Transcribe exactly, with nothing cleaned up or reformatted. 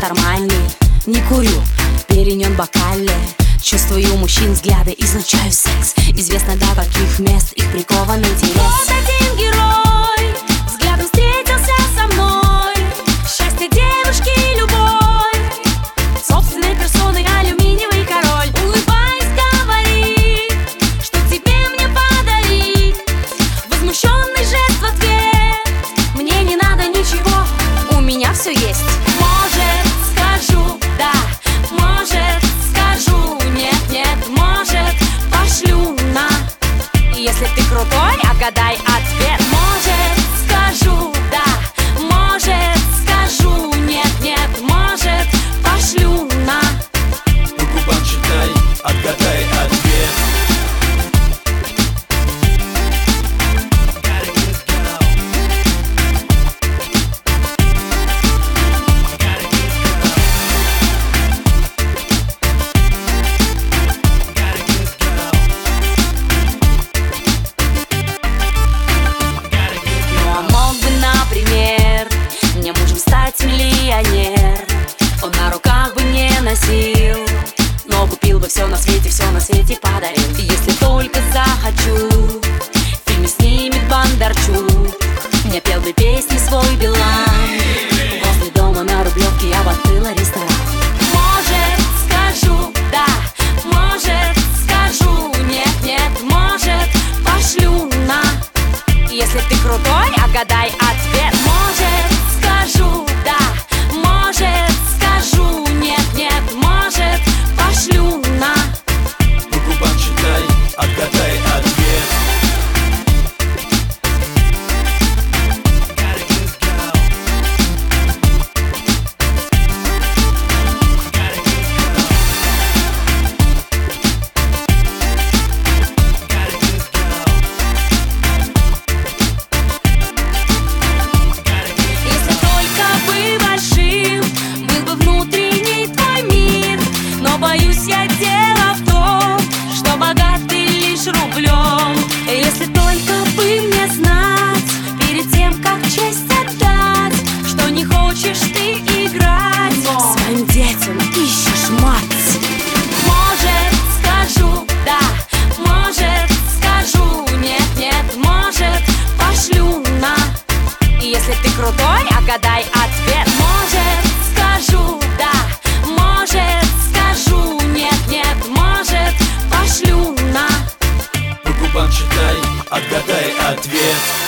кармане. Не курю, перенен бокале. Чувствую мужчин взгляды, излучаю секс. Известно до каких мест их прикован интерес. Вот один герой взглядом встретился со мной. Счастье девушки любой, собственной персоной алюминиевый король. Улыбаясь, говорит, что тебе мне подарить. Возмущенный жест в ответ: мне не надо ничего, у меня все есть. Может, скажу да, может, скажу нет, нет, может, пошлю на. Если ты крутой, отгадай ответ. Может, скажу да, может, скажу нет, нет, может, пошлю на. По губам читай, отгадай ответ. Миллионер, он на руках бы не носил, но купил бы все на свете, все на свете подарил. И если только захочу, в фильме снимет Бондарчук, мне пел бы песни свой Билан. Возле дома на Рублевке я бы открыла ресторан. Может, скажу да, может, скажу нет, нет, может, пошлю на. Если ты крутой, отгадай ответ. Может, скажу да, может, скажу нет, нет, может, пошлю на. По губам читай, отгадай ответ. Боюсь я, дело в том, что богатый лишь рублем. Если только бы мне знать, перед тем, как честь отдать, что не хочешь ты играть, но своим детям ищешь мать. Может, скажу да, может, скажу нет, нет, может, пошлю на. И если ты крутой, отгадай ответ. Может, скажу да, может, скажу нет, нет, может, пошлю на. По губам читай, отгадай ответ.